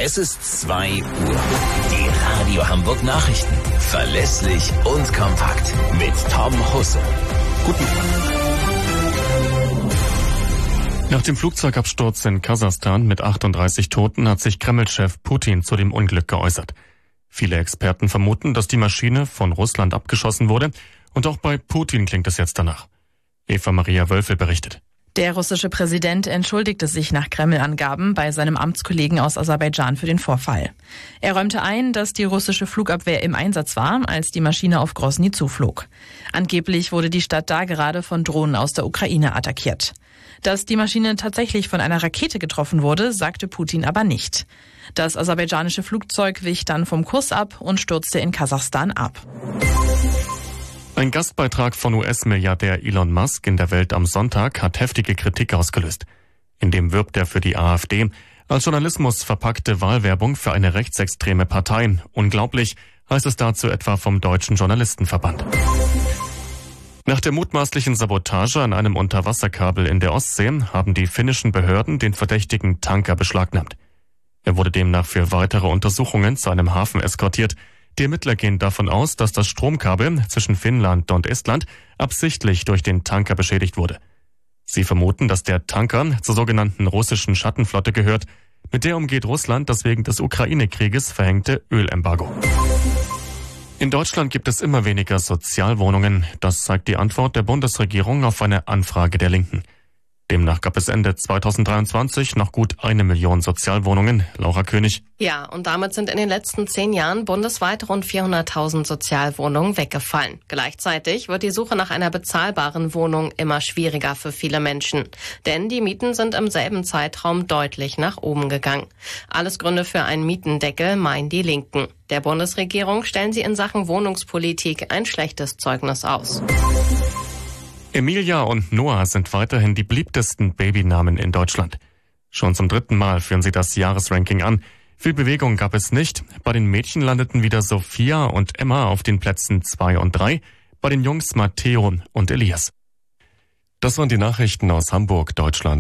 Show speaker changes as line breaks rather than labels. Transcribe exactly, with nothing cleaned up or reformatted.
Es ist zwei Uhr. Die Radio Hamburg Nachrichten. Verlässlich und kompakt. Mit Tom Husse. Guten Tag.
Nach dem Flugzeugabsturz in Kasachstan mit achtunddreißig Toten hat sich Kreml-Chef Putin zu dem Unglück geäußert. Viele Experten vermuten, dass die Maschine von Russland abgeschossen wurde, und auch bei Putin klingt es jetzt danach. Eva Maria Wölfel berichtet.
Der russische Präsident entschuldigte sich nach Kreml-Angaben bei seinem Amtskollegen aus Aserbaidschan für den Vorfall. Er räumte ein, dass die russische Flugabwehr im Einsatz war, als die Maschine auf Grosny zuflog. Angeblich wurde die Stadt da gerade von Drohnen aus der Ukraine attackiert. Dass die Maschine tatsächlich von einer Rakete getroffen wurde, sagte Putin aber nicht. Das aserbaidschanische Flugzeug wich dann vom Kurs ab und stürzte in Kasachstan ab.
Ein Gastbeitrag von U S-Milliardär Elon Musk in der Welt am Sonntag hat heftige Kritik ausgelöst. In dem wirbt er für die AfD als Journalismus verpackte Wahlwerbung für eine rechtsextreme Partei. Unglaublich, heißt es dazu etwa vom Deutschen Journalistenverband. Nach der mutmaßlichen Sabotage an einem Unterwasserkabel in der Ostsee haben die finnischen Behörden den verdächtigen Tanker beschlagnahmt. Er wurde demnach für weitere Untersuchungen zu einem Hafen eskortiert. Die Ermittler gehen davon aus, dass das Stromkabel zwischen Finnland und Estland absichtlich durch den Tanker beschädigt wurde. Sie vermuten, dass der Tanker zur sogenannten russischen Schattenflotte gehört. Mit der umgeht Russland das wegen des Ukraine-Krieges verhängte Ölembargo. In Deutschland gibt es immer weniger Sozialwohnungen. Das zeigt die Antwort der Bundesregierung auf eine Anfrage der Linken. Demnach gab es Ende zweitausenddreiundzwanzig noch gut eine Million Sozialwohnungen. Laura König.
Ja, und damit sind in den letzten zehn Jahren bundesweit rund vierhunderttausend Sozialwohnungen weggefallen. Gleichzeitig wird die Suche nach einer bezahlbaren Wohnung immer schwieriger für viele Menschen. Denn die Mieten sind im selben Zeitraum deutlich nach oben gegangen. Alles Gründe für einen Mietendeckel, meinen die Linken. Der Bundesregierung stellen sie in Sachen Wohnungspolitik ein schlechtes Zeugnis aus.
Emilia und Noah sind weiterhin die beliebtesten Babynamen in Deutschland. Schon zum dritten Mal führen sie das Jahresranking an. Viel Bewegung gab es nicht. Bei den Mädchen landeten wieder Sophia und Emma auf den Plätzen zwei und drei, bei den Jungs Matteo und Elias. Das waren die Nachrichten aus Hamburg, Deutschland.